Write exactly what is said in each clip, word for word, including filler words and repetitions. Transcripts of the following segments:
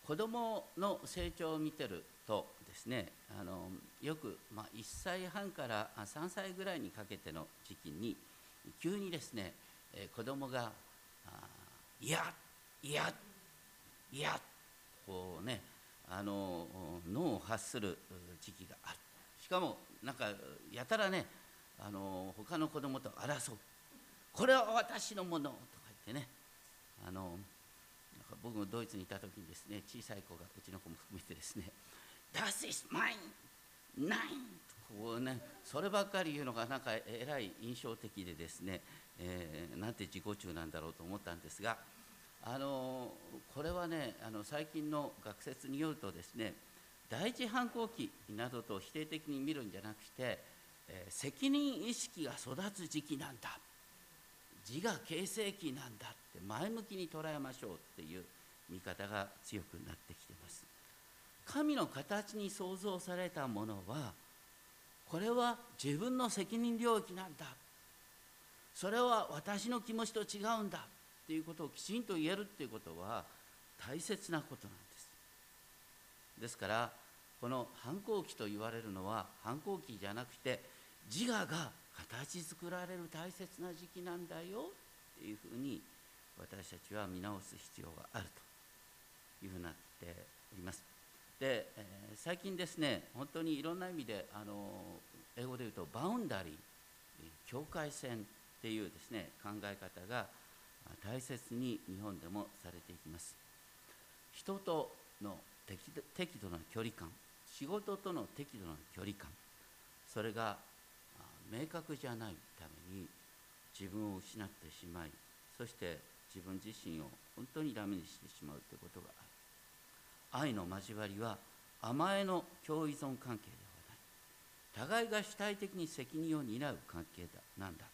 子どもの成長を見てるとですね、あのよく、まあ、いっさいはんからさんさいぐらいにかけての時期に急にですね、えー子どもが「いやいやいや」こうね、あの脳を発する時期がある。しかもなんかやたらね、あの他の子どもと争う。これは私のものとか言ってね、あのなんか僕もドイツにいた時にですね、小さい子がうちの子も含めてですね「Das ist mein Nein」こうね、そればっかり言うのがなんかえらい印象的でですね、えーなんて自己中なんだろうと思ったんですが、あのこれはね、あの最近の学説によるとですね、第一反抗期などと否定的に見るんじゃなくて、えー責任意識が育つ時期なんだ、自我形成期なんだって前向きに捉えましょうっていう見方が強くなってきています。神の形に創造されたものは、これは自分の責任領域なんだ、それは私の気持ちと違うんだっていうことをきちんと言えるっていうことは大切なことなんです。ですからこの反抗期と言われるのは反抗期じゃなくて、自我が形作られる大切な時期なんだよっていうふうに私たちは見直す必要があるというふうになっております。で、えー最近ですね、本当にいろんな意味であの英語で言うとバウンダリー、境界線っていうですね考え方が大切に日本でもされていきます。人との適度適度な距離感、仕事との適度な距離感、それがあ明確じゃないために自分を失ってしまい、そして自分自身を本当にダメにしてしまうということがある。愛の交わりは甘えの共依存関係ではない、互いが主体的に責任を担う関係だなんだ。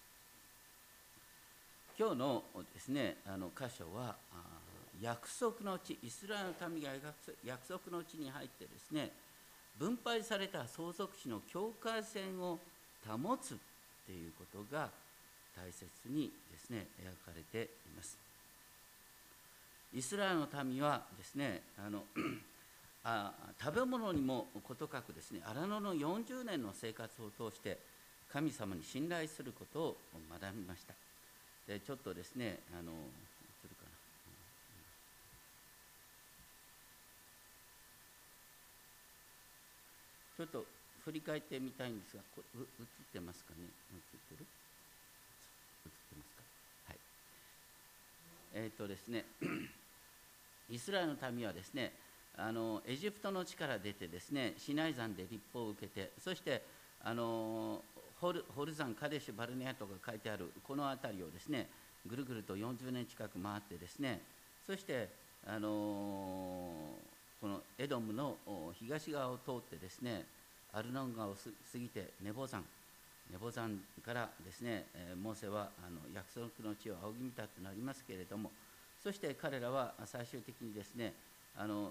今日のですね、あの箇所はあ約束の地、イスラエルの民が約束の地に入ってですね、分配された相続地の境界線を保つっていうことが大切にですね描かれています。イスラエルの民はですね、あのあ食べ物にもことかくですね、荒野のよんじゅうねんの生活を通して神様に信頼することを学びました。でちょっとですね、あの映るかな、ちょっと振り返ってみたいんですが、これう映ってますかね、映ってる映ってますか。はい。えっ、とですねイスラエルの民はですね、あのエジプトの地から出てですね、シナイ山で立法を受けて、そしてあのホルホル山カデシュバルネアとか書いてあるこの辺りをですね、ぐるぐるとよんじゅうねん近く回ってですね、そしてあのこのエドムの東側を通ってですね、アルノン川を過ぎてネボ山ネボ山からですね、モーセはあの約束の地を仰ぎ見たとなりますけれども、そして彼らは最終的にですね、あの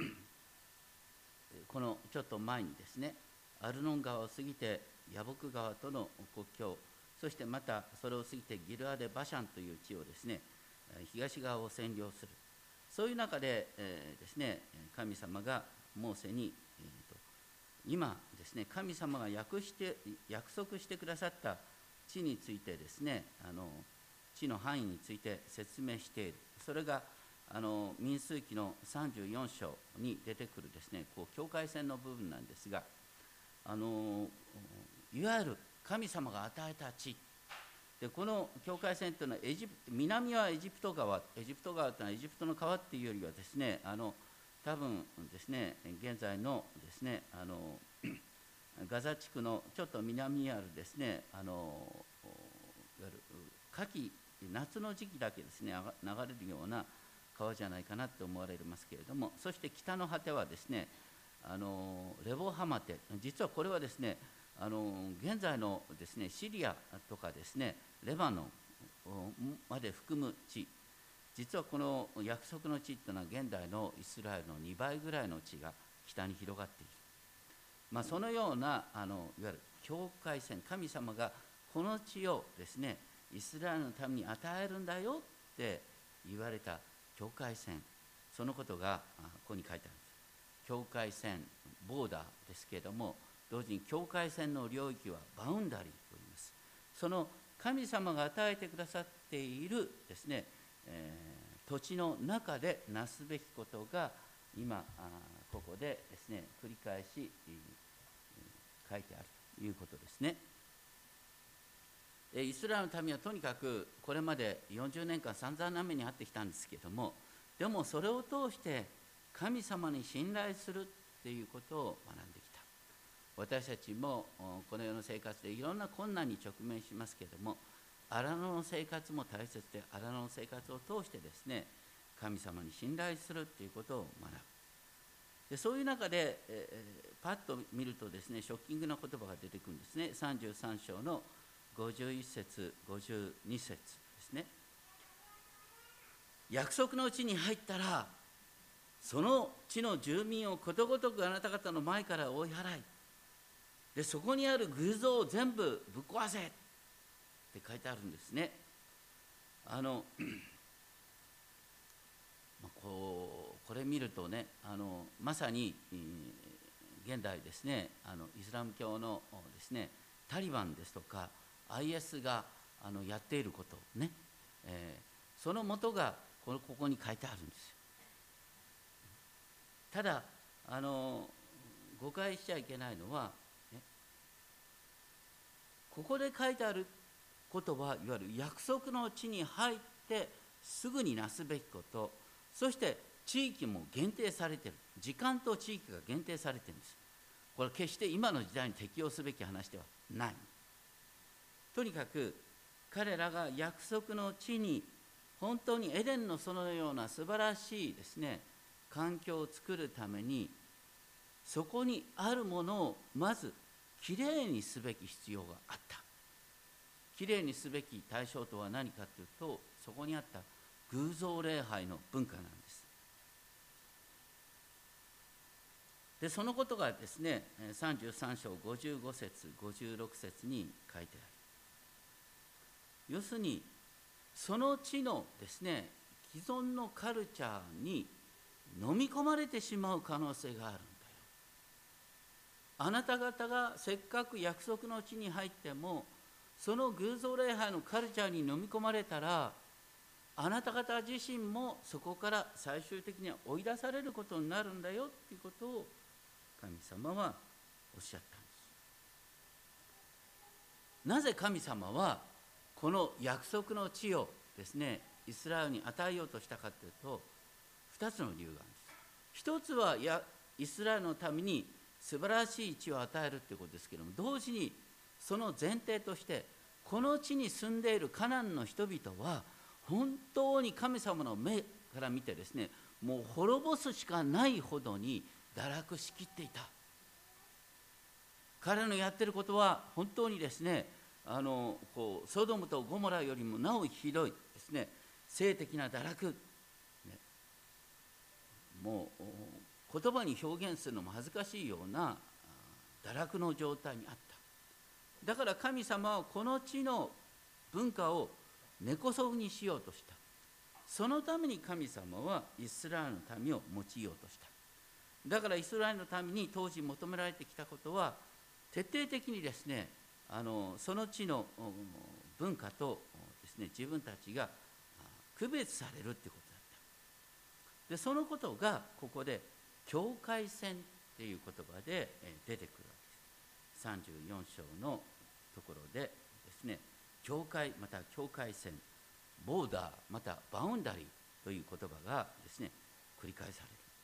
このちょっと前にですね、アルノン川を過ぎてヤボク川との国境、そしてまたそれを過ぎてギルアデ・バシャンという地をですね、東側を占領する。そういう中で、えー、ですね、神様がモーセに、えー、と今ですね、神様が約して約束してくださった地についてですね、あの地の範囲について説明している。それがあの民数記のさんじゅうよん章に出てくるですね、こう境界線の部分なんですが、あのいわゆる神様が与えた地で、この境界線というのはエジプト、南はエジプト川、エジプト川というのはエジプトの川っていうよりはですね、あの多分ですね、現在のですね、あのガザ地区のちょっと南にあるですね、あのいわゆる夏季、夏の時期だけですね流れるような川じゃないかなと思われますけれども、そして北の果てはですね、あのレボハマテ、実はこれはですね、あの現在のですねシリアとかですねレバノンまで含む地、実はこの約束の地というのは現代のイスラエルのにばいぐらいの地が北に広がっている。まあ、そのようなあのいわゆる境界線、神様がこの地をですねイスラエルのために与えるんだよって言われた境界線、 そのことがここに書いてあるんです。境界線、ボーダーですけれども、同時に境界線の領域はバウンダリーと言います。その神様が与えてくださっているですね、えー、土地の中でなすべきことが今ここでですね繰り返し書いてあるということですね。イスラエルの民はとにかくこれまでよんじゅうねんかん散々な目に遭ってきたんですけれども、でもそれを通して神様に信頼するっていうことを学んできた。私たちもこの世の生活でいろんな困難に直面しますけれども、荒野の生活も大切で、荒野の生活を通してですね神様に信頼するっていうことを学ぶ。でそういう中で、えー、パッと見るとですねショッキングな言葉が出てくるんですね。さんじゅうさん章のごじゅういっ節ごじゅうに節ですね。約束の地に入ったらその地の住民をことごとくあなた方の前から追い払い、でそこにある偶像を全部ぶっ壊せって書いてあるんですね。あのこうこれ見るとね、あのまさに、えー、現代ですね、あのイスラム教のですねタリバンですとか アイエス があのやっていることね、えー、その元がこのここに書いてあるんですよ。ただあの誤解しちゃいけないのは、ね、ここで書いてあることはいわゆる約束の地に入ってすぐになすべきこと、そして地域も限定されている、時間と地域が限定されているんです。これ決して今の時代に適用すべき話ではない。とにかく彼らが約束の地に本当にエデンの園のような素晴らしいですね環境を作るために、そこにあるものをまずきれいにすべき必要があった。きれいにすべき対象とは何かというと、そこにあった偶像礼拝の文化なんです。でそのことがですねさんじゅうさん章ごじゅうご節ごじゅうろく節に書いてある。要するにその地のですね既存のカルチャーに飲み込まれてしまう可能性があるんだよ。あなた方がせっかく約束の地に入ってもその偶像礼拝のカルチャーに飲み込まれたら、あなた方自身もそこから最終的には追い出されることになるんだよということを神様はおっしゃったんです。なぜ神様はこの約束の地をですねイスラエルに与えようとしたかというと、ふたつの理由があるんです。一つはやイスラエルのために素晴らしい地を与えるということですけれども、同時にその前提としてこの地に住んでいるカナンの人々は本当に神様の目から見てですねもう滅ぼすしかないほどに堕落しきっていた。彼のやってることは本当にですねあのこうソドムとゴモラよりもなおひどいですね性的な堕落、ね、もう言葉に表現するのも恥ずかしいような堕落の状態にあった。だから神様はこの地の文化を根こそぎにしようとした。そのために神様はイスラエルの民を用いようとした。だからイスラエルのために当時求められてきたことは徹底的にですねあのその地の文化とですね自分たちが区別されるということだった。でそのことがここで境界線っていう言葉で出てくるわけです。さんじゅうよん章のところでですね境界また境界線、ボーダーまたバウンダリーという言葉がですね繰り返される。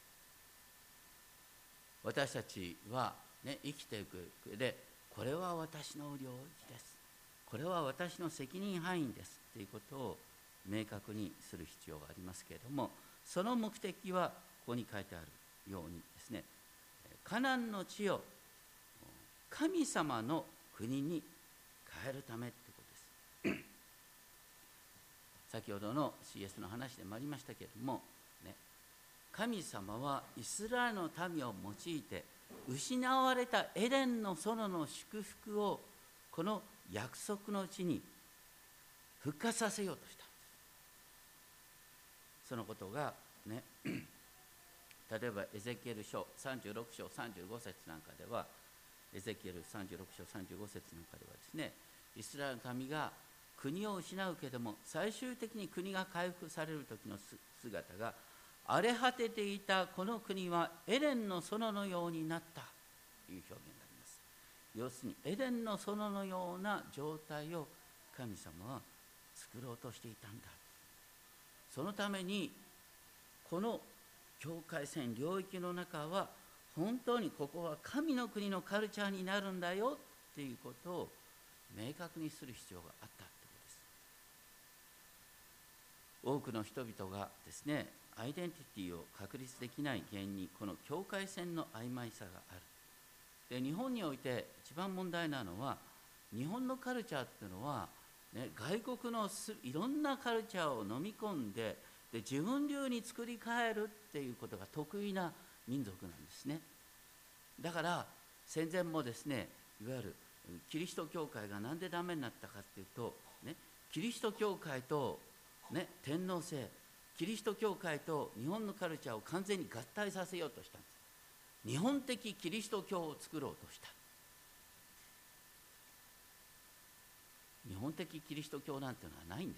私たちは、ね、生きていく上でこれは私の領域です、これは私の責任範囲ですということを明確にする必要がありますけれども、その目的はここに書いてあるようにですねカナンの地を神様の国に変えるためということです先ほどの シーエス の話でもありましたけれども、ね、神様はイスラエルの民を用いて失われたエデンの園の祝福をこの約束の地に復活させようとした。そのことがね例えばエゼキエル書さんじゅうろく章さんじゅうご節なんかでは、エゼキエルさんじゅうろく章さんじゅうご節なんかではですね、イスラエルの民が国を失うけども最終的に国が回復される時の姿が、荒れ果てていたこの国はエデンの園のようになったという表現があります。要するにエデンの園のような状態を神様は作ろうとしていたんだ。そのためにこの境界線領域の中は本当にここは神の国のカルチャーになるんだよっていうことを明確にする必要があったということです。多くの人々がですね、アイデンティティを確立できない原因にこの境界線の曖昧さがある。で、日本において一番問題なのは、日本のカルチャーっていうのは、ね、外国のいろんなカルチャーを飲み込んで、で自分流に作り変えるっていうことが得意な民族なんですね。だから戦前もですね、いわゆるキリスト教会がなんでダメになったかっていうと、ね、キリスト教会と、ね、天皇制、キリスト教会と日本のカルチャーを完全に合体させようとしたんです。日本的キリスト教を作ろうとした。日本的キリスト教なんていうのはないんです。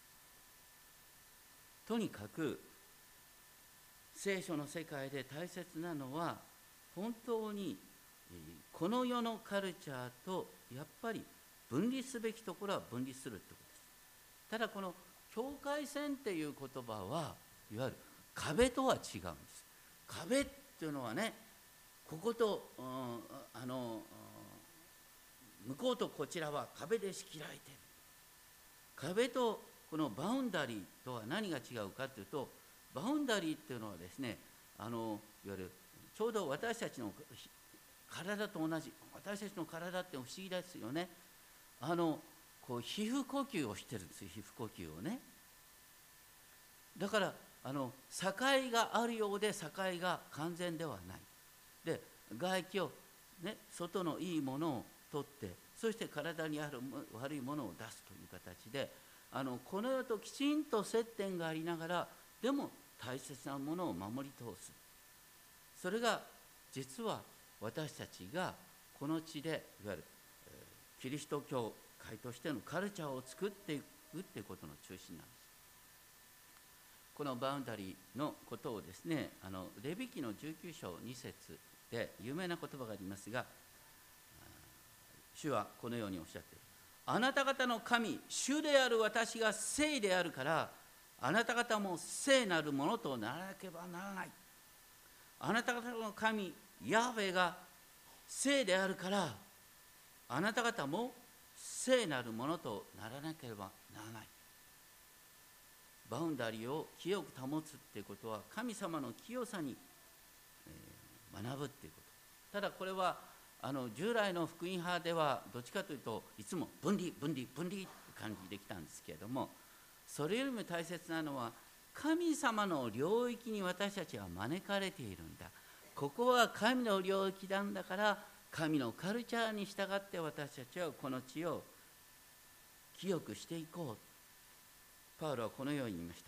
とにかく聖書の世界で大切なのは、本当にこの世のカルチャーとやっぱり分離すべきところは分離するってことです。ただこの境界線っていう言葉はいわゆる壁とは違うんです。壁っていうのはね、ここと、うん、あの向こうとこちらは壁で仕切られている。壁とこのバウンダリーとは何が違うかというと、バウンダリーっていうのはですね、あのいわゆるちょうど私たちの体と同じ、私たちの体って不思議ですよね。あのこう皮膚呼吸をしてるんですよ、皮膚呼吸をね。だからあの境があるようで境が完全ではない。で、外気を、ね、外のいいものを取って、そして体にある悪いものを出すという形で、あのこの世ときちんと接点がありながら、でも大切なものを守り通す。それが実は私たちがこの地でいわゆるキリスト教会としてのカルチャーを作っていくっていうことの中心なんです。このバウンダリーのことをですね、あのレビ記のじゅうきゅう章に節で有名な言葉がありますが、主はこのようにおっしゃっている。あなた方の神、主である私が聖であるから、あなた方も聖なるものとならなければならない。あなた方の神、ヤハウェが聖であるから、あなた方も聖なるものとならなければならない。バウンダリーを清く保つっていうことは、神様の清さに、えー、学ぶっていうこと。ただこれはあの従来の福音派ではどっちかというといつも分離分離分離って感じできたんですけれども、それよりも大切なのは神様の領域に私たちは招かれているんだ。ここは神の領域なんだから、神のカルチャーに従って私たちはこの地を清くしていこう。パウロはこのように言いました。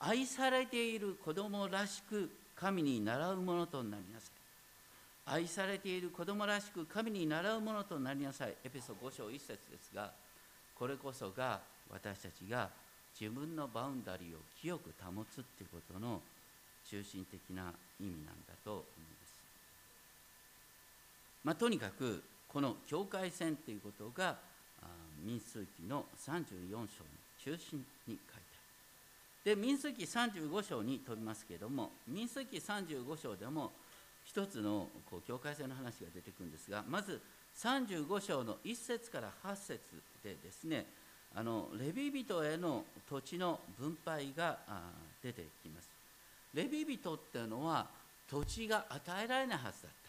愛されている子供らしく神に倣うものとなりなさい。愛されている子供らしく神に倣うものとなりなさい。エペソご章いち節ですが、これこそが私たちが自分のバウンダリーを清く保つということの中心的な意味なんだと思います。まあ、とにかくこの境界線ということが民数記のさんじゅうよん章の中心に書いてある。で、民数記さんじゅうご章に飛びますけれども、民数記さんじゅうご章でも一つのこう境界線の話が出てくるんですが、まずさんじゅうご章のいち節からはち節でですね、あのレビ人への土地の分配が出てきます。レビ人っていうのは土地が与えられないはずだった。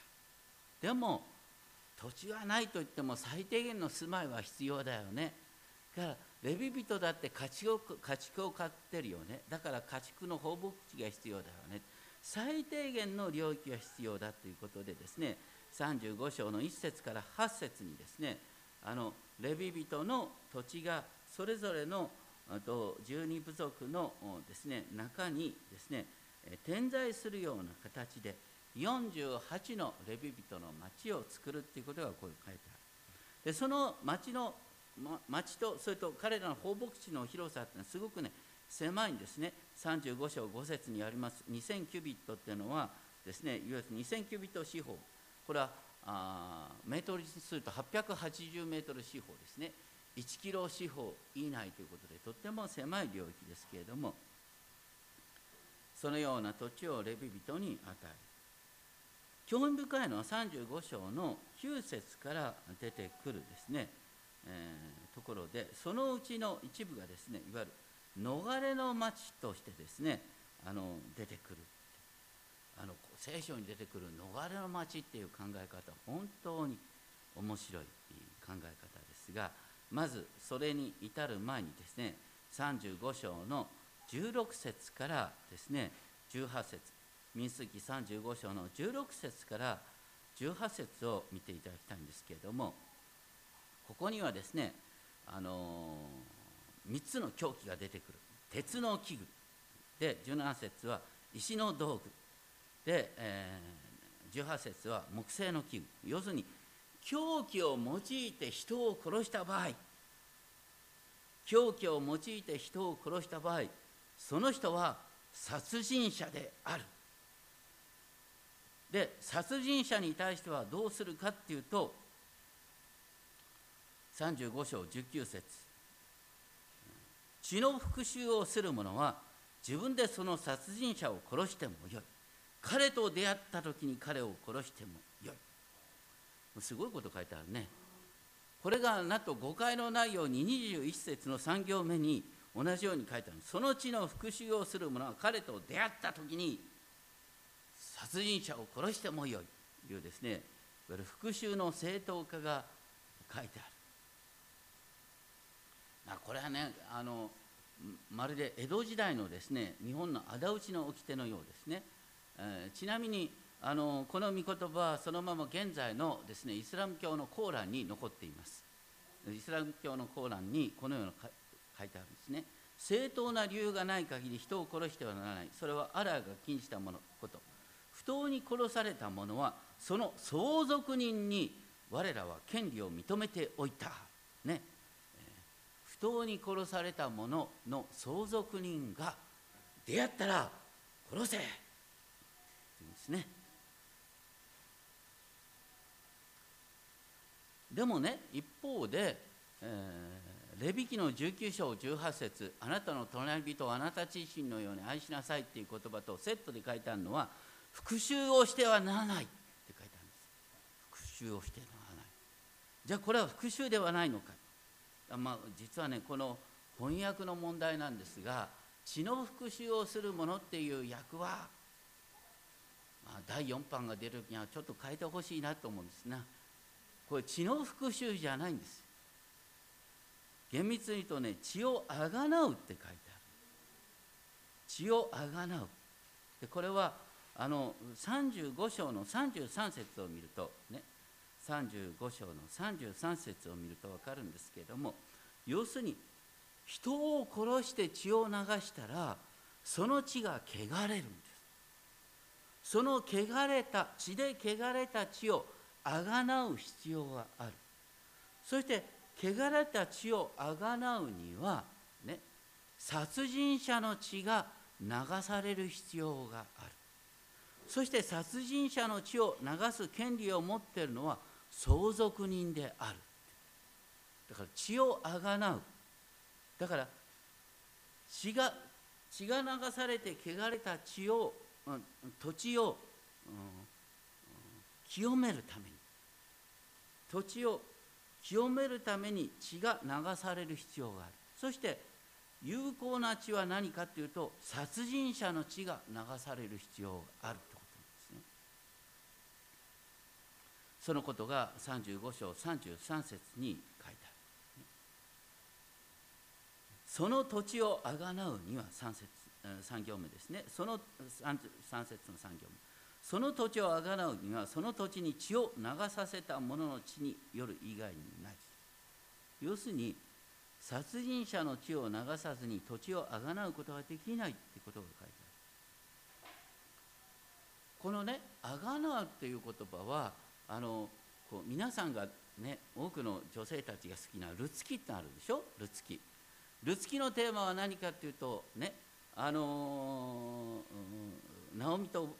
でも土地がないといっても最低限の住まいは必要だよね。だからレビ人だって家畜を家畜を飼ってるよね。だから家畜の放牧地が必要だよね。最低限の領域が必要だということでですね、さんじゅうご章のいち節からはち節にですね、あのレビ人の土地がそれぞれのじゅうに部族のですね中にですね、 点在するような形でよんじゅうはちのレビ人の町を作るっていうことがこう書いてある。でその町の町とそれと彼らの放牧地の広さっていうのはすごくね狭いんですね。さんじゅうご章ご節にありますにせんキュビットっていうのはですね、いわゆるにせんキュビット四方、これはあメートルにするとはっぴゃくはちじゅうメートル四方ですね。いちキロ四方以内ということでとっても狭い領域ですけれども、そのような土地をレビ人に与える。興味深いのはさんじゅうご章のきゅう節から出てくるですね、えー、ところで、そのうちの一部がですね、いわゆる逃れの町としてですね、あの出てくる。あの聖書に出てくる逃れの町っていう考え方、本当に面白い考え方ですが、まずそれに至る前にですね、さんじゅうご章のじゅうろく節からですね、じゅうはち節、民数記さんじゅうご章のじゅうろく節からじゅうはち節を見ていただきたいんですけれども、ここにはですね、あのみっつの凶器が出てくる。鉄の器具で、じゅうなな節は石の道具で、えー、じゅうはち節は木製の器具。要するに凶器を用いて人を殺した場合、凶器を用いて人を殺した場合、その人は殺人者である。で、殺人者に対してはどうするかっていうと、さんじゅうご章じゅうきゅう節、血の復讐をする者は自分でその殺人者を殺してもよい。彼と出会った時に彼を殺してもよい。すごいこと書いてあるね。これがなんと誤解のないようににじゅういち節のさん行目に同じように書いてある。その血の復讐をする者は彼と出会った時に殺人者を殺してもよいというですね、いわゆる復讐の正当化が書いてある。これはね、あのまるで江戸時代のですね、日本の仇討ちの掟のようですね。えー、ちなみにあのこの御言葉はそのまま現在のですね、イスラム教のコーランに残っています。イスラム教のコーランにこのような書いてあるんですね。正当な理由がない限り人を殺してはならない。それはアラーが禁じたものこと。不当に殺された者はその相続人に我らは権利を認めておいた、ね、えー、不当に殺された者の相続人が出会ったら殺せというんですね。でもね、一方で、えー、レビ記のじゅうきゅう章じゅうはち節、あなたの隣人をあなた自身のように愛しなさいっていう言葉とセットで書いてあるのは、復讐をしてはならないって書いてあるんです。復讐をしてはならない。じゃあこれは復讐ではないのか。まあ、実はね、この翻訳の問題なんですが、血の復讐をする者っていう訳は、まあ、だいよん版が出る時にはちょっと変えてほしいなと思うんですね。これ血の復讐じゃないんです。厳密に言うとね、血をあがなうって書いてある。血をあがなう。でこれはあのさんじゅうご章のさんじゅうさん節を見るとね、さんじゅうご章のさんじゅうさん節を見ると分かるんですけれども、要するに人を殺して血を流したらその血が汚れるんです。その汚れた血で汚れた血をあがなう必要がある。そして汚れた血をあがなうにはね、殺人者の血が流される必要がある。そして殺人者の血を流す権利を持っているのは相続人である。だから血をあがなう。だから血が血が流されて汚れた血を、うん、土地を、うん、清めるために、土地を清めるために血が流される必要がある。そして有効な血は何かというと、殺人者の血が流される必要があるということなんですね。そのことがさんじゅうご章さんじゅうさん節に書いてある。その土地をあがなうには 3, 節さん行目ですね。そのさんじゅうさん節のさん行目。その土地をあがなうにはその土地に血を流させた者の血による以外にない。要するに殺人者の血を流さずに土地をあがなうことができないということが書いてある。 このねあがなうっていう言葉はあのこう皆さんがね多くの女性たちが好きなルツキってあるでしょ。ルツキルツキのテーマは何かっていうとねあのー、ナオミと、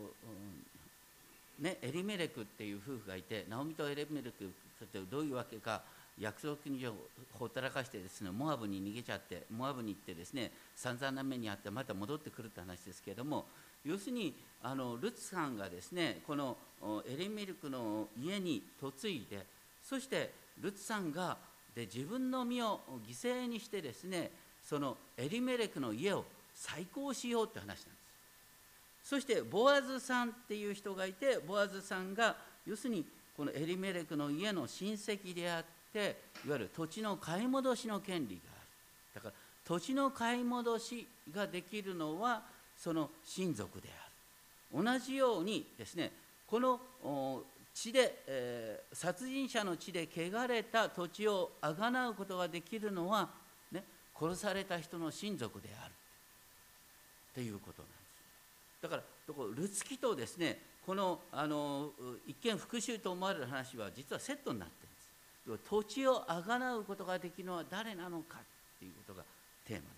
ね、エリメレクっていう夫婦がいて、ナオミとエリメレクってどういうわけか、約束にほったらかしてですね、モアブに逃げちゃって、モアブに行ってですね、散々な目にあってまた戻ってくるって話ですけれども、要するにあのルツさんがですね、このエリメレクの家に嫁いで、そしてルツさんがで自分の身を犠牲にしてですね、そのエリメレクの家を再興しようって話なんです。そしてボアズさんっていう人がいて、ボアズさんが要するにこのエリメレクの家の親戚であって、いわゆる土地の買い戻しの権利がある。だから土地の買い戻しができるのはその親族である。同じようにですね、この地で、えー、殺人者の地で汚れた土地をあがなうことができるのは、ね、殺された人の親族であるということなんです。だからルツキとですね、この、あの一見復讐と思われる話は実はセットになっているんです。土地をあがなうことができるのは誰なのかということがテーマなんです。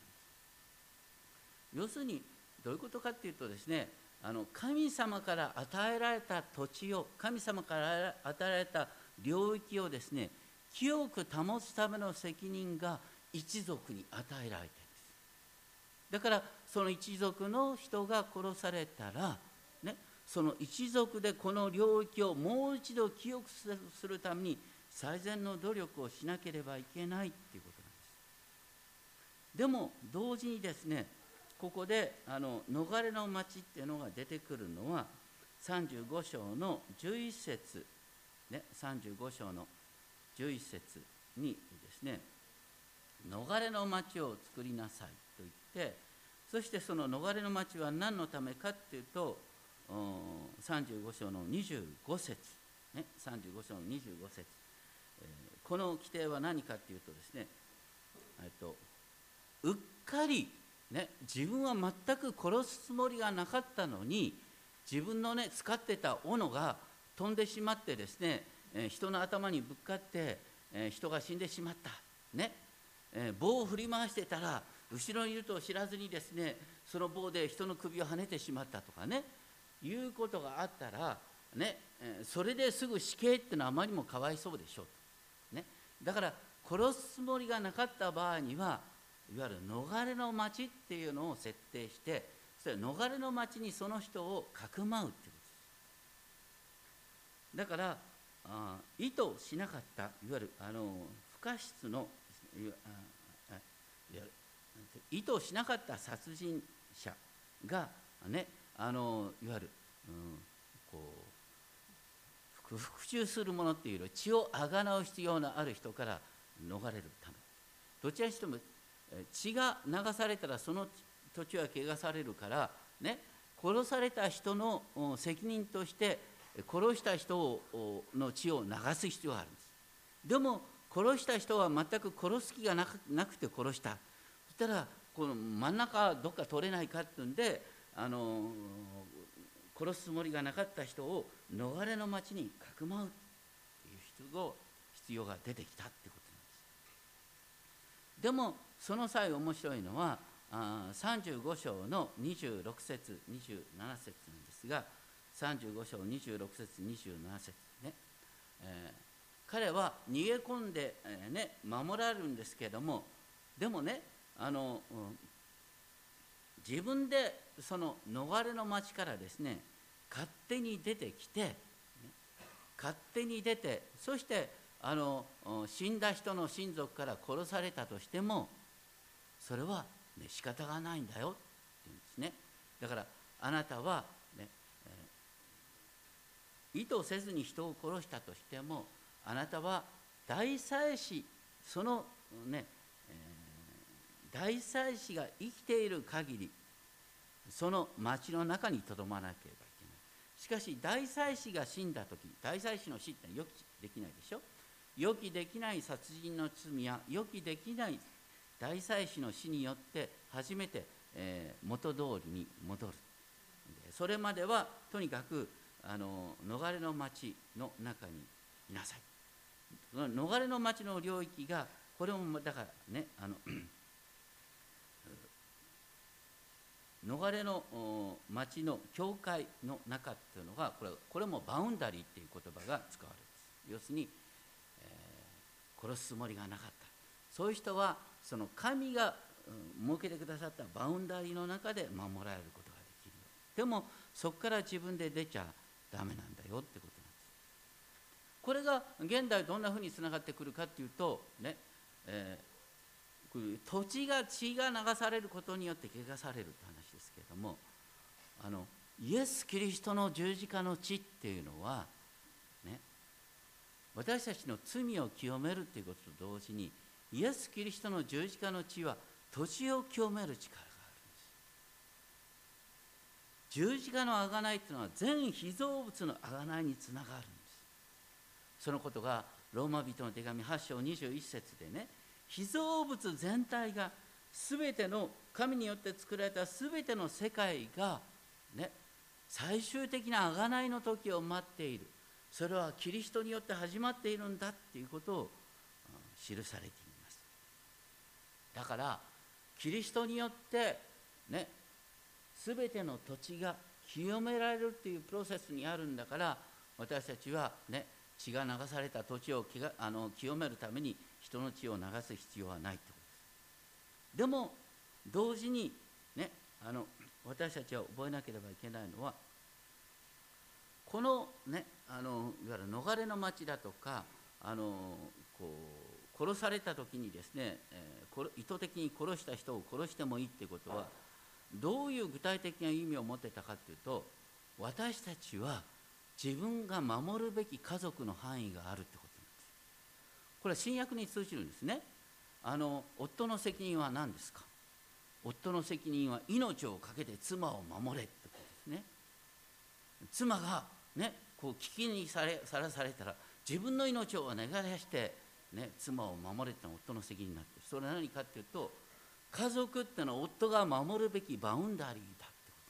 要するにどういうことかっていうとですね、あの神様から与えられた土地を、神様から与えられた領域をですね、清く保つための責任が一族に与えられているんです。だからその一族の人が殺されたら、ね、その一族でこの領域をもう一度清くするために最善の努力をしなければいけないっていうことなんです。でも同時にですね、ここであの逃れの町っていうのが出てくるのはさんじゅうご章のじゅういっ節、ね、さんじゅうご章のじゅういっ節にですね、逃れの町を作りなさいと言って、そしてその逃れの町は何のためかっていうと、さんじゅうご章のにじゅうご節、ね、さんじゅうご章のにじゅうご節、えー、この規定は何かっていうとですね、えっとうっかりね、自分は全く殺すつもりがなかったのに、自分のね使ってた斧が飛んでしまってですね、えー、人の頭にぶっかって、えー、人が死んでしまったね、えー、棒を振り回してたら後ろにいると知らずにですね、その棒で人の首をはねてしまったとかね、いうことがあったらね、えー、それですぐ死刑ってのはあまりにもかわいそうでしょう、ね、だから殺すつもりがなかった場合にはいわゆる逃れの町っていうのを設定して、それ逃れの町にその人をかくまうっていうことです。だからあ意図しなかったいわゆるあの不可失のいわゆる意図しなかった殺人者がね、あのいわゆる、うん、こう復讐するものっていうより血をあがなう必要のある人から逃れるため、どちらにしても血が流されたらその土地は汚されるからね、殺された人の責任として殺した人の血を流す必要があるんです。でも殺した人は全く殺す気がなくて殺した。そしたらこの真ん中どっか取れないかっていうんで、あの殺すつもりがなかった人を逃れの町にかくまうっていう必要が出てきたってことなんです。でもその際面白いのはあさんじゅうご章のにじゅうろく節にじゅうなな節なんですが、さんじゅうご章にじゅうろく節にじゅうなな節ね、えー、彼は逃げ込んで、えーね、守られるんですけれども、でもねあの、うん、自分でその逃れの町からですね勝手に出てきて、ね、勝手に出て、そしてあの死んだ人の親族から殺されたとしてもそれは、ね、仕方がないんだよって言うんですね。だからあなたは、ねえー、意図せずに人を殺したとしてもあなたは大祭司、そのね、えー、大祭司が生きている限りその町の中にとどまらなければいけない。しかし大祭司が死んだ時、大祭司の死って予期できないでしょ。予期できない殺人の罪や予期できない大祭司の死によって初めて、えー、元通りに戻る。 それまではとにかくあの逃れの町の中にいなさい。逃れの町の領域がこれもだからねあの逃れの町の境界の中っていうのがこれこれもバウンダリーっていう言葉が使われます。要するに、えー、殺すつもりがなかった。そういう人はその神が、うん、設けてくださったバウンダリーの中で守られることができるよ。でもそこから自分で出ちゃダメなんだよってことなんです。これが現代どんなふうにつながってくるかっていうとね、えー、土地が血が流されることによって汚されるって話ですけれども、あのイエス・キリストの十字架の血っていうのはね、私たちの罪を清めるっていうことと同時にイエス・キリストの十字架の血は土地を清める力があるんです。十字架の贖いっていうのは全被造物の贖いにつながるんです。そのことがローマ人の手紙はち章にじゅういち節でね、被造物全体が全ての神によって作られた全ての世界がね、最終的な贖いの時を待っている。それはキリストによって始まっているんだっていうことを記されています。だからキリストによってね、全ての土地が清められるっていうプロセスにあるんだから、私たちはね、血が流された土地をあの清めるために人の血を流す必要はないってことです。でも同時にね、あの私たちは覚えなければいけないのは、このね、あのいわゆる逃れの町だとか、あのこう殺された時にですね、えー、意図的に殺した人を殺してもいいってことはどういう具体的な意味を持ってたかというと、私たちは自分が守るべき家族の範囲があるってことなんです。これは新約に通じるんですね。あの夫の責任は何ですか。夫の責任は命を懸けて妻を守れってことですね。妻がね、こう危機にされさらされたら自分の命を願い出して、ね、妻を守れってのは夫の責任になっている。それは何かっていうと、家族ってのは夫が守るべきバウンダリーだってことです。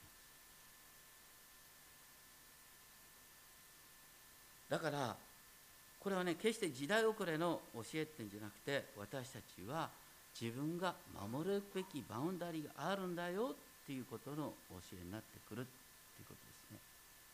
だからこれはね、決して時代遅れの教えってんじゃなくて、私たちは自分が守るべきバウンダリーがあるんだよっていうことの教えになってくるっていうことですね。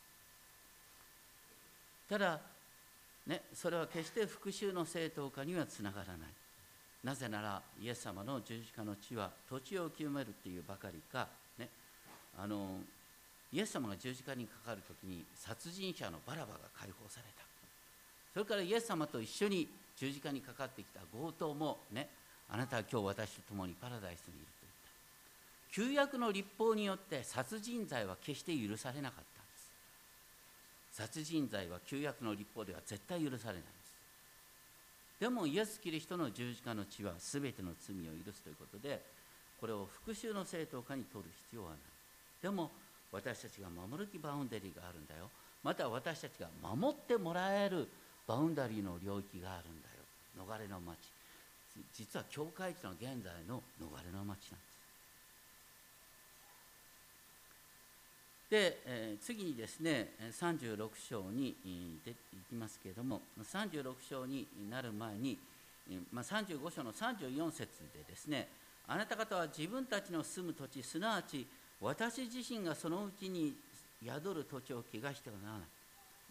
ただね、それは決して復讐の正当化にはつながらない。なぜならイエス様の十字架の血は土地を清めるっていうばかりか、ね、あのイエス様が十字架にかかるときに殺人者のバラバが解放された。それからイエス様と一緒に十字架にかかってきた強盗もね、あなたは今日私と共にパラダイスにいると言った。旧約の立法によって殺人罪は決して許されなかったんです。殺人罪は旧約の立法では絶対許されないんです。でもイエス・キリストの十字架の血は全ての罪を許すということで、これを復讐の正当化に取る必要はない。でも私たちが守るべきバウンダリーがあるんだよ。また私たちが守ってもらえるバウンダリーの領域があるんだよ。逃れの町。実は教会というのは現在の逃れの町なんです。で、えー、次にですね、さんじゅうろく章に行きますけれども、さんじゅうろく章になる前に、まあ、さんじゅうご章のさんじゅうよん節でですね、あなた方は自分たちの住む土地、すなわち私自身がそのうちに宿る土地を汚してはならない、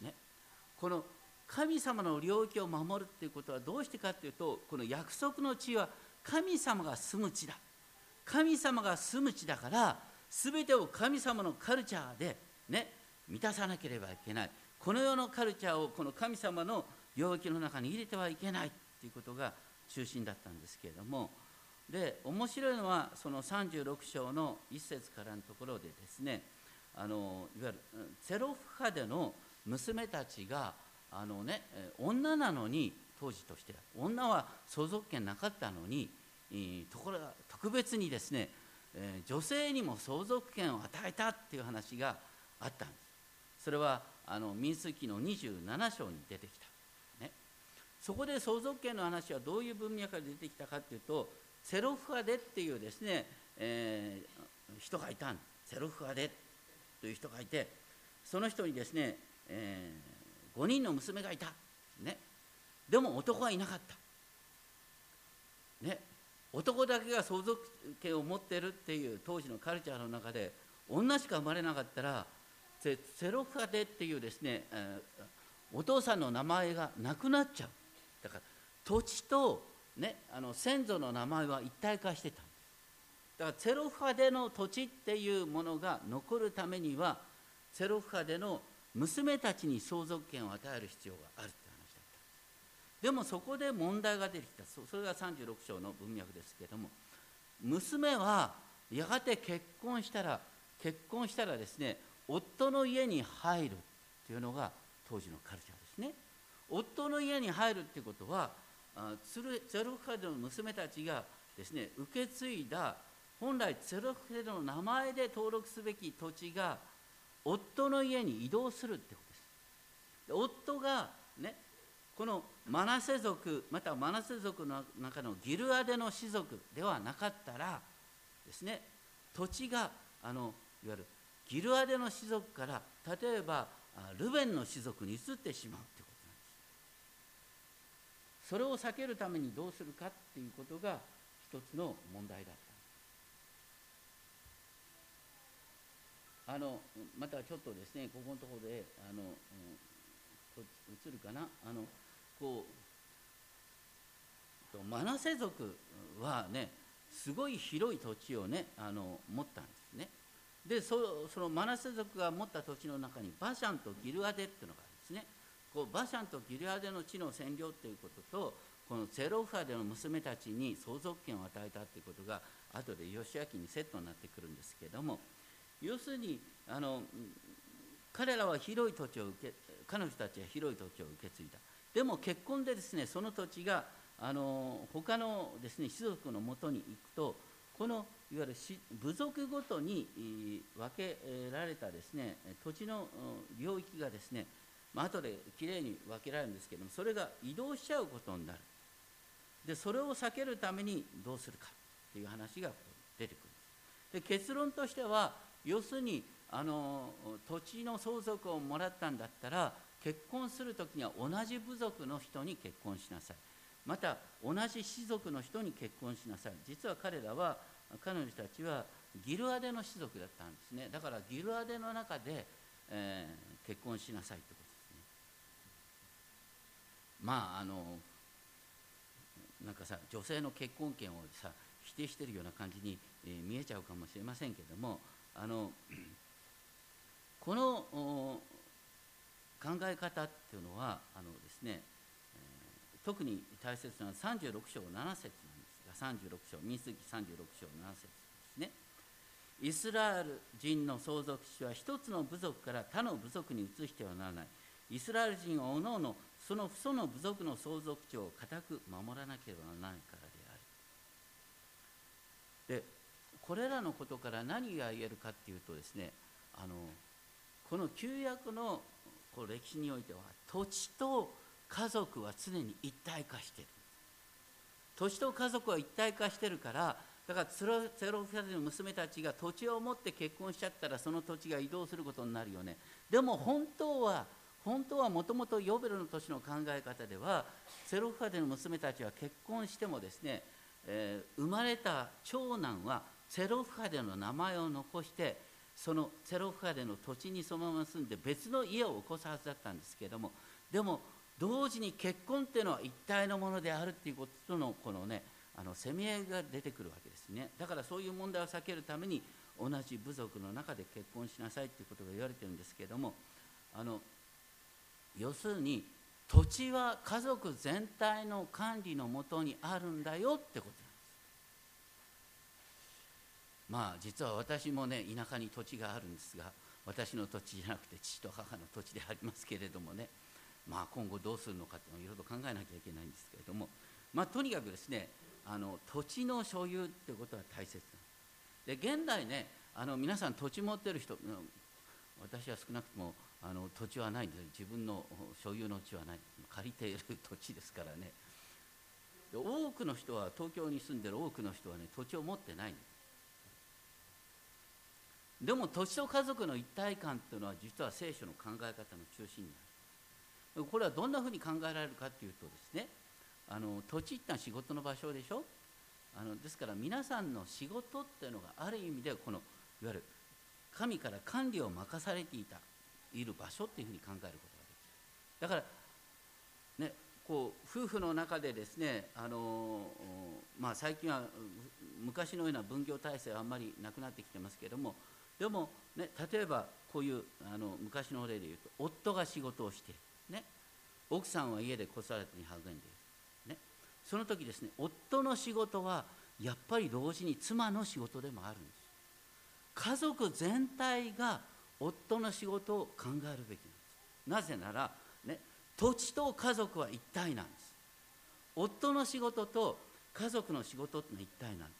ね、この神様の領域を守るっていうことはどうしてかっていうと、この約束の地は神様が住む地だ。神様が住む地だから、全てを神様のカルチャーで、ね、満たさなければいけない。この世のカルチャーをこの神様の領域の中に入れてはいけないということが中心だったんですけれども、で面白いのはそのさんじゅうろく章のいち節からのところでですね、あのいわゆるツェロフ派での娘たちがあの、ね、女なのに、当時としては女は相続権なかったのに、ところが特別にですね、女性にも相続権を与えたっていう話があったんです。それはあの民数記のにじゅうなな章に出てきた、ね、そこで相続権の話はどういう文脈から出てきたかというと、ツェロフ派でっていうですね、えー、人がいたんです。ツェロフ派でという人がいて、その人にですね、えー、ごにんの娘がいた、ね、でも男はいなかった、ね、男だけが相続権を持っているっていう当時のカルチャーの中で、女しか生まれなかったらセロフハデっていうですね、えー、お父さんの名前がなくなっちゃう。だから土地と、ね、あの先祖の名前は一体化してたんです。だからセロフハデの土地っていうものが残るためには、セロフハデの娘たちに相続権を与える必要があるって話だった。でもそこで問題が出てきた。それがさんじゅうろく章の文脈ですけれども、娘はやがて結婚したら結婚したらですね、夫の家に入るっていうのが当時のカルチャーですね。夫の家に入るっていうことは、セロフハデの娘たちがですね、受け継いだ本来セロフハデの名前で登録すべき土地が夫の家に移動するってことです。夫がね、このマナセ族またはマナセ族の中のギルアデの氏族ではなかったらですね、土地があのいわゆるギルアデの氏族から例えばルベンの氏族に移ってしまうってことなんです。それを避けるためにどうするかっていうことが一つの問題だった。あのまたちょっとですね、ここのところであの、うん、映るかな、あのこうマナセ族はね、すごい広い土地をね、あの持ったんですね。で そ, そのマナセ族が持った土地の中にバシャンとギルアデっていうのがあるんですね。こうバシャンとギルアデの地の占領ということと、このセロフハデの娘たちに相続権を与えたということが後でヨシア記にセットになってくるんですけれども、要するにあの彼らは広い土地を受け彼女たちは広い土地を受け継いだ。でも結婚でですね、その土地があの他のですね氏族のもとに行くと、このいわゆる部族ごとに分けられたですね土地の領域がですね、まあ後できれいに分けられるんですけども、それが移動しちゃうことになる。でそれを避けるためにどうするかっていう話が出てくる。で結論としては、要するにあの土地の相続をもらったんだったら、結婚するときには同じ部族の人に結婚しなさい、また同じ氏族の人に結婚しなさい。実は彼らは彼女たちはギルアデの氏族だったんですね。だからギルアデの中で、えー、結婚しなさいってことですね。まああのなんかさ、女性の結婚権をさ否定しているような感じに、えー、見えちゃうかもしれませんけれども、あのこの考え方っていうのはあのですね、えー、特に大切なのはさんじゅうろく章なな節なんですが、さんじゅうろく章民数記さんじゅうろく章なな節ですね。イスラエル人の相続地は一つの部族から他の部族に移してはならない。イスラエル人はおのおのその父祖の部族の相続地を固く守らなければならないからである。でこれらのことから何が言えるかっていうとですね、あのこの旧約のこう歴史においては土地と家族は常に一体化している。土地と家族は一体化してるから、だからセロフハデの娘たちが土地を持って結婚しちゃったらその土地が移動することになるよね。でも本当は本当はもともとヨベルの年の考え方では、セロフハデの娘たちは結婚してもですね、えー、生まれた長男はセロフハデの名前を残してそのセロフハデの土地にそのまま住んで別の家を起こすはずだったんですけれども、でも同時に結婚っていうのは一体のものであるっていうことのこのね、あのせめぎ合いが出てくるわけですね。だからそういう問題を避けるために同じ部族の中で結婚しなさいっていうことが言われてるんですけれども、あの要するに土地は家族全体の管理のもとにあるんだよってことなんです。まあ実は私もね田舎に土地があるんですが、私の土地じゃなくて父と母の土地でありますけれどもね、まあ今後どうするのかっていうのをいろいろ考えなきゃいけないんですけれども、まあとにかくですね、あの土地の所有ってことは大切なんです。で現代ね、あの皆さん土地持ってる人、私は少なくともあの土地はないんです。自分の所有の地はない、借りている土地ですからね。で多くの人は東京に住んでる多くの人はね土地を持ってないんです。 でも土地と家族の一体感っていうのは実は聖書の考え方の中心にある。これはどんなふうに考えられるかっていうとですね、あの土地ってのは仕事の場所でしょ。あのですから皆さんの仕事っていうのがある意味でこのいわゆる神から管理を任されていたいる場所っていうふうに考えることができる。だからね、こう夫婦の中でですね、あのまあ、最近は昔のような分業体制はあんまりなくなってきてますけれども、でも、ね、例えばこういうあの昔の例で言うと夫が仕事をしている、ね、奥さんは家で子育てに励んでいる、ね、その時ですね、夫の仕事はやっぱり同時に妻の仕事でもあるんです。家族全体が夫の仕事を考えるべきなんです。なぜなら、ね、土地と家族は一体なんです。夫の仕事と家族の仕事ってのは一体なんです。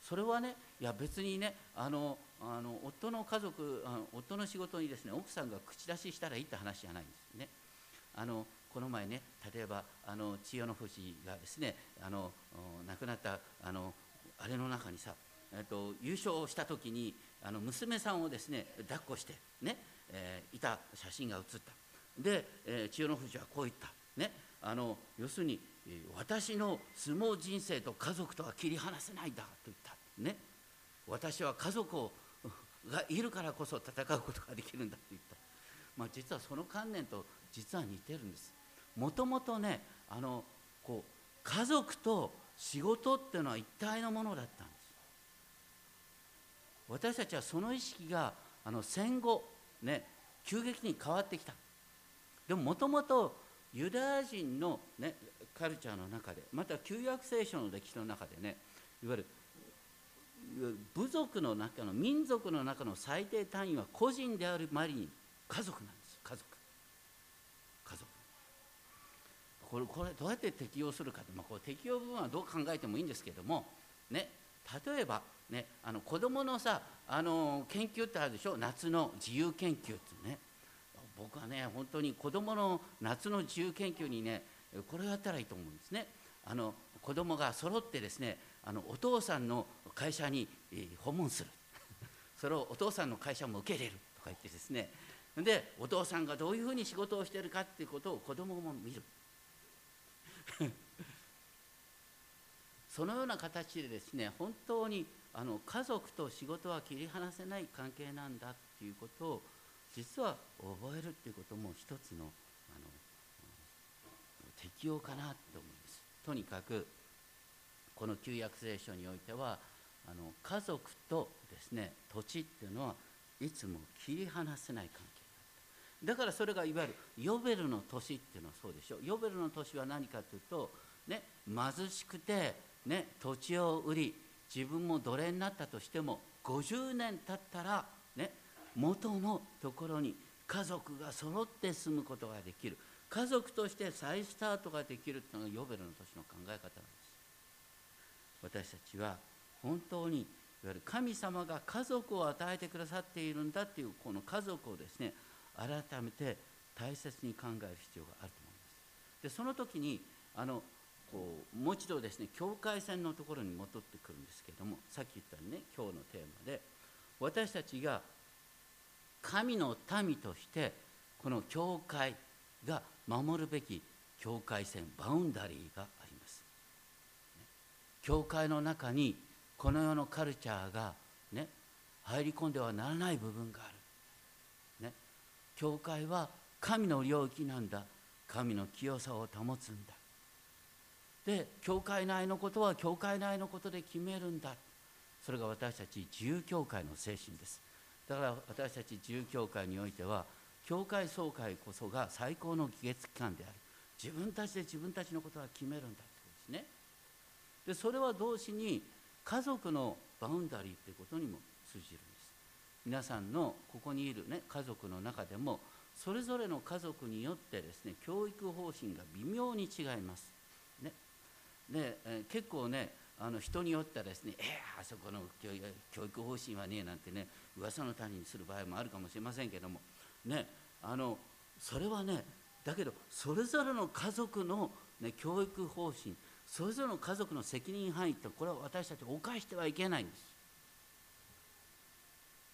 それはね、いや別にね、あのあの夫の家族あの夫の仕事にですね、奥さんが口出ししたらいいって話じゃないんですね。あのこの前ね、例えばあの千代の富士がですね、あの亡くなったあのあれの中にさ、えっと、優勝した時にあの娘さんをですね抱っこしてね、えー、いた写真が写った。で、えー、千代の富士はこう言った、ね、あの要するに、えー、私の相撲人生と家族とは切り離せないんだと言った、ね、私は家族をがいるからこそ戦うことができるんだと言った、まあ、実はその観念と実は似てるんです。もともとね、あのこう家族と仕事っていうのは一体のものだったんです。私たちはその意識があの戦後、ね、急激に変わってきた。でももともとユダヤ人の、ね、カルチャーの中で、また旧約聖書の歴史の中でね、いわゆる部族の中の民族の中の最低単位は個人である前に家族なんです。家族家族これこれどうやって適用するかって、まあ、これ適用部分はどう考えてもいいんですけどもね、例えばね、あの子どものさ、あの研究ってあるでしょ。夏の自由研究ってね、僕はね本当に子どもの夏の自由研究にね、これをやったらいいと思うんですね。あの子どもが揃ってですね、あのお父さんの会社に、えー、訪問するそれをお父さんの会社も受け入れるとか言ってですね、でお父さんがどういうふうに仕事をしているかっていうことを子どもも見るそのような形でですね、本当にあの家族と仕事は切り離せない関係なんだっていうことを実は覚えるっていうことも一つの、あの適用かなと思います。とにかくこの旧約聖書においてはあの家族とですね土地っていうのはいつも切り離せない関係だ。だからそれがいわゆるヨベルの年っていうのはそうでしょ。ヨベルの年は何かというと、ね、貧しくて、ね、土地を売り自分も奴隷になったとしてもごじゅうねん経ったら、ね、元のところに家族が揃って住むことができる、家族として再スタートができるというのがヨベルの年の考え方なんです。私たちは本当にいわゆる神様が家族を与えてくださっているんだっていうこの家族をですね改めて大切に考える必要があると思います。でその時にあのこうもう一度ですね境界線のところに戻ってくるんですけれども、さっき言ったね今日のテーマで私たちが神の民としてこの境界が守るべき境界線バウンダリーがあります。教会の中にこの世のカルチャーが、ね、入り込んではならない部分がある、ね、教会は神の領域なんだ。神の清さを保つんだ。で教会内のことは教会内のことで決めるんだ。それが私たち自由教会の精神です。だから私たち自由教会においては教会総会こそが最高の議決機関である。自分たちで自分たちのことは決めるんだということですね。でそれは同時に家族のバウンダリーということにも通じるんです。皆さんのここにいる、ね、家族の中でもそれぞれの家族によってですね教育方針が微妙に違います、ね、で、えー、結構ねあの人によってはですねえー、あそこの教育方針はねなんてね噂の種にする場合もあるかもしれませんけどもね、あのそれはねだけどそれぞれの家族の、ね、教育方針それぞれの家族の責任範囲ってこれは私たち犯してはいけないんです。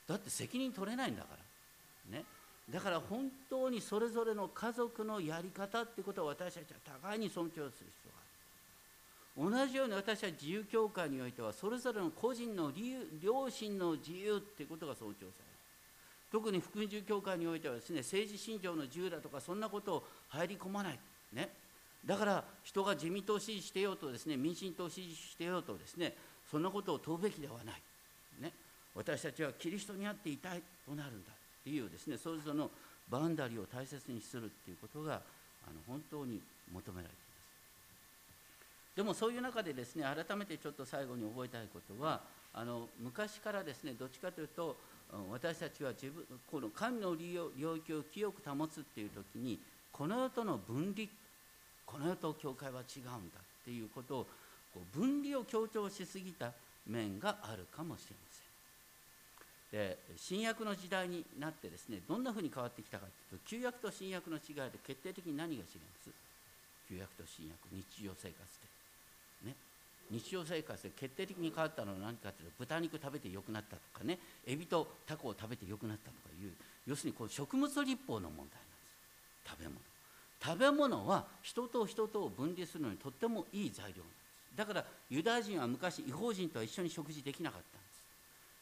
だって責任取れないんだからね。だから本当にそれぞれの家族のやり方ってことを私たちは互いに尊重する必要がある。同じように私たち自由教会においてはそれぞれの個人の理由良心の自由っていうことが尊重される。特に福音自由教会においてはですね、政治信条の自由だとかそんなことを入り込まないね。だから人が自民党を支持してようとですね、民進党を支持してようとですね、そんなことを問うべきではないね。私たちはキリストにあっていたいとなるんだっていうですね、それぞれのバウンダリーを大切にするっていうことがあの本当に求められています。でもそういう中でですね、改めてちょっと最後に覚えたいことは、あの昔からですね、どっちかというと私たちは自分この神の領域を清く保つっていう時に、この世との分離、この世と教会は違うんだっていうことをこう分離を強調しすぎた面があるかもしれません。で、新約の時代になってですね、どんなふうに変わってきたかというと、旧約と新約の違いで決定的に何が違います？旧約と新約、日常生活で、ね、日常生活で決定的に変わったのは何かというと、豚肉食べてよくなったとかね、エビとタコを食べてよくなったとかいう、要するにこう食物立法の問題なんです。食べ物食べ物は人と人とを分離するのにとってもいい材料なんです。だからユダヤ人は昔異邦人とは一緒に食事できなかったんです。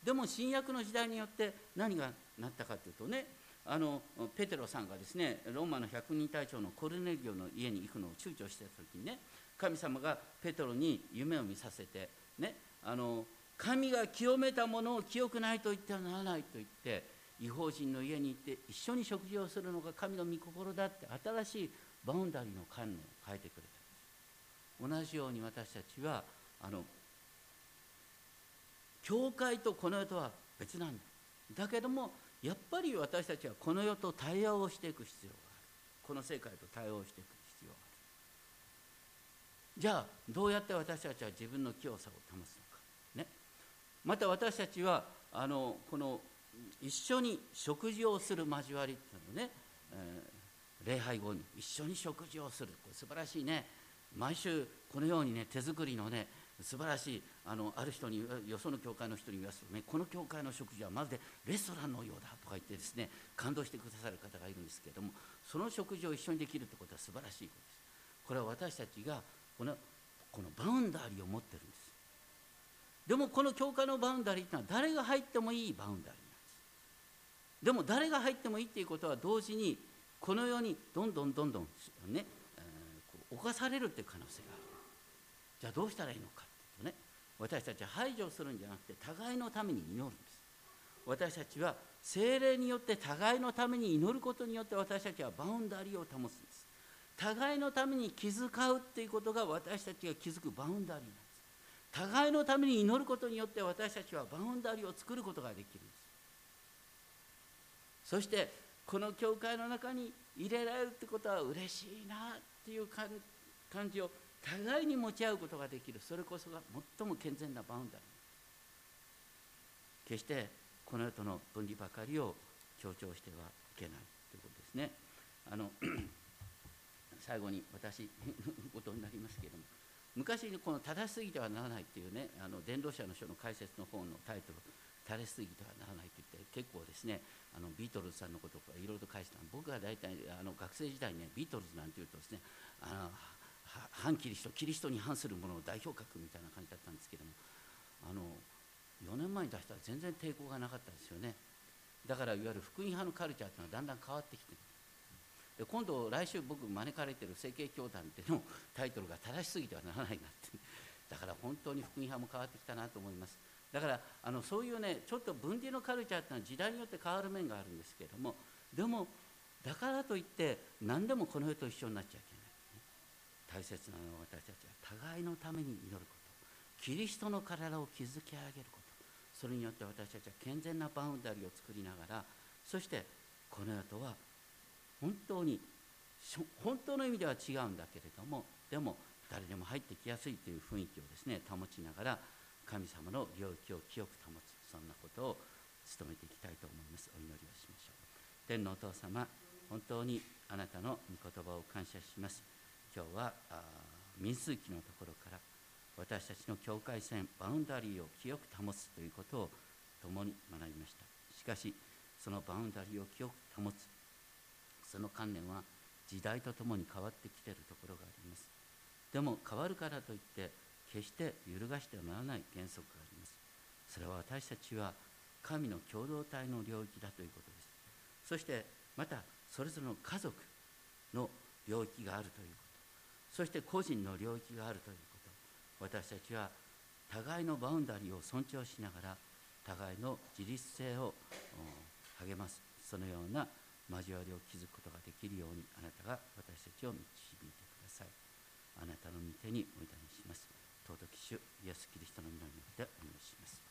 でも新約の時代によって何がなったかというとね、あのペテロさんがですね、ローマの百人隊長のコルネリオの家に行くのを躊躇していた時にね、神様がペテロに夢を見させてね、あの神が清めたものを清くないと言ってはならないと言って、異邦人の家に行って一緒に食事をするのが神の御心だって新しいバウンダリーの観念を変えてくれたんです。同じように私たちはあの教会とこの世とは別なんだ。だけどもやっぱり私たちはこの世と対応をしていく必要がある。この世界と対応していく必要がある。じゃあどうやって私たちは自分の清さを保つのかね。また私たちはあのこの一緒に食事をする交わりっていうのをね、えー、礼拝後に一緒に食事をする、これ素晴らしいね。毎週このようにね、手作りのね素晴らしい あのある人に、よその教会の人に言わすとね、この教会の食事はまるでレストランのようだとか言ってですね、感動してくださる方がいるんですけれども、その食事を一緒にできるということは素晴らしいことです。これは私たちがこのこのバウンダリーを持ってるんです。でもこの教会のバウンダリーというのは誰が入ってもいいバウンダリーなんです。でも誰が入ってもいいっていうことは同時にこの世にどんどんどんどんね、えー、侵されるっていう可能性がある。じゃあどうしたらいいのかっていうとね、私たちは排除するんじゃなくて互いのために祈るんです。私たちは聖霊によって互いのために祈ることによって私たちはバウンダリーを保つんです。互いのために気遣うっていうことが私たちが築くバウンダリーなんです。互いのために祈ることによって私たちはバウンダリーを作ることができるんです。そしてこの教会の中に入れられるってことは嬉しいなっていう感じを互いに持ち合うことができる。それこそが最も健全なバウンダリー。決してこの世との分離ばかりを強調してはいけないということですね。あの最後に私ことになりますけれども、昔にこの正しすぎてはならないっていうね、あの伝道者の書の解説の本のタイトル、正しすぎてはならないと言って結構ですね、あのビートルズさんのことをいろいろと返したの。僕が大体あの学生時代にね、ビートルズなんていうとですね、あの反キリスト、キリストに反するものを代表格みたいな感じだったんですけども、あのよねんまえに出したら全然抵抗がなかったですよね。だからいわゆる福音派のカルチャーというのはだんだん変わってきている。で今度来週僕招かれている成形教団っていうのタイトルが正しすぎてはならないなって、だから本当に福音派も変わってきたなと思います。だからあのそういうね、ちょっと分離のカルチャーっていうのは時代によって変わる面があるんですけれども、でもだからといって何でもこの世と一緒になっちゃいけない。大切なのは私たちは互いのために祈ること、キリストの体を築き上げること、それによって私たちは健全なバウンダリーを作りながら、そしてこの世とは本当に本当の意味では違うんだけれども、でも誰でも入ってきやすいという雰囲気をですね保ちながら、神様の領域を清く保つ、そんなことを努めていきたいと思います。お祈りをしましょう。天のお父様、本当にあなたの御言葉を感謝します。今日は民数記のところから私たちの境界線、バウンダリーを清く保つということを共に学びました。 しかしそのバウンダリーを清く保つその観念は時代とともに変わってきているところがあります。でも変わるからといって決して揺るがしてはならない原則があります。それは私たちは神の共同体の領域だということです。そしてまたそれぞれの家族の領域があるということ、そして個人の領域があるということ、私たちは互いのバウンダリーを尊重しながら互いの自立性を励ます、そのような交わりを築くことができるようにあなたが私たちを導いてください。あなたの御手にお委ねします。尊き主イエスキリストの皆によってお願いします。